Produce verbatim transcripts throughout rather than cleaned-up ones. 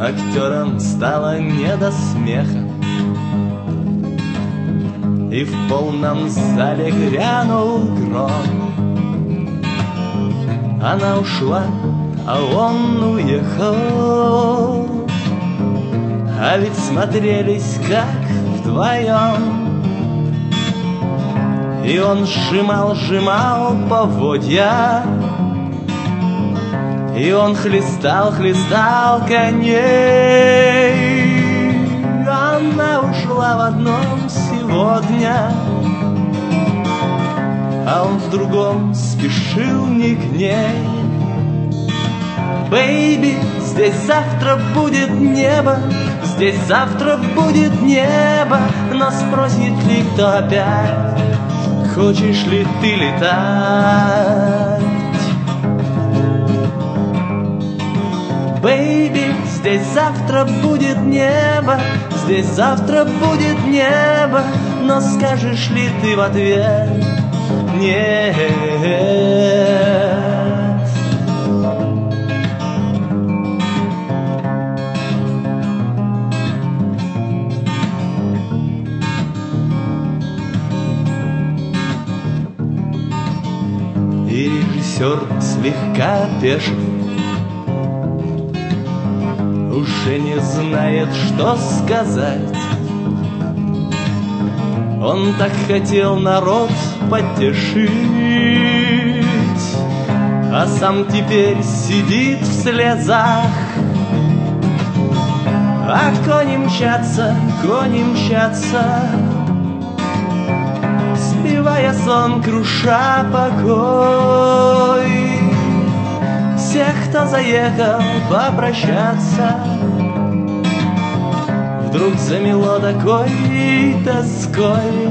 актерам стало не до смеха, и в полном зале грянул гром. Она ушла, а он уехал, а ведь смотрелись как вдвоем. И он сжимал, сжимал поводья, и он хлестал, хлестал коней. Она ушла в одном сегодня, а он в другом спешил не к ней. Бэйби, здесь завтра будет небо, здесь завтра будет небо, но спросит ли кто опять, хочешь ли ты летать? Бэйби, здесь завтра будет небо, здесь завтра будет небо, но скажешь ли ты в ответ нет? И режиссер слегка опешил, уже не знает, что сказать. Он так хотел народ потешить, а сам теперь сидит в слезах. А кони мчатся, кони мчатся, сбивая сон, круша покой всех, кто заехал попрощаться. Вдруг замело такой тоской.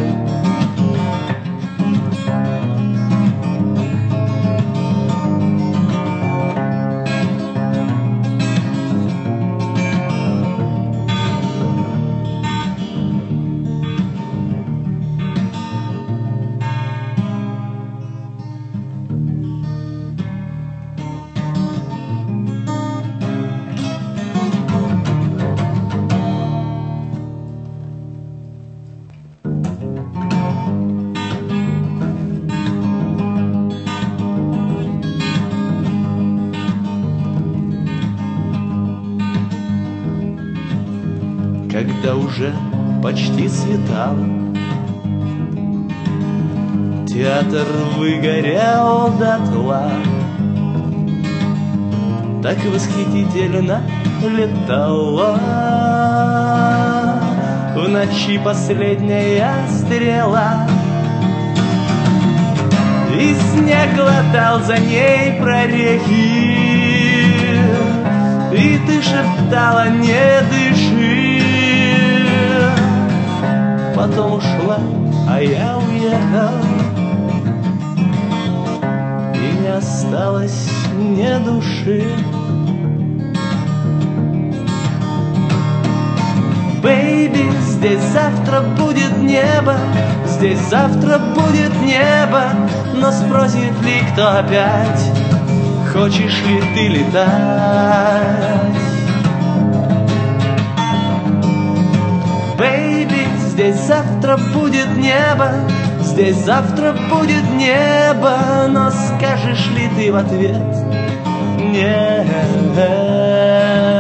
Когда уже почти светало, театр выгорел дотла. Так восхитительно летала в ночи последняя стрела, и снег глотал за ней прорехи, и ты шептала: не дыши. Потом ушла, а я уехал, и не осталось ни души. Бэйби, здесь завтра будет небо, здесь завтра будет небо, но спросит ли кто опять, хочешь ли ты летать? Бэйби, здесь завтра будет небо, здесь завтра будет небо, но скажешь ли ты в ответ нет?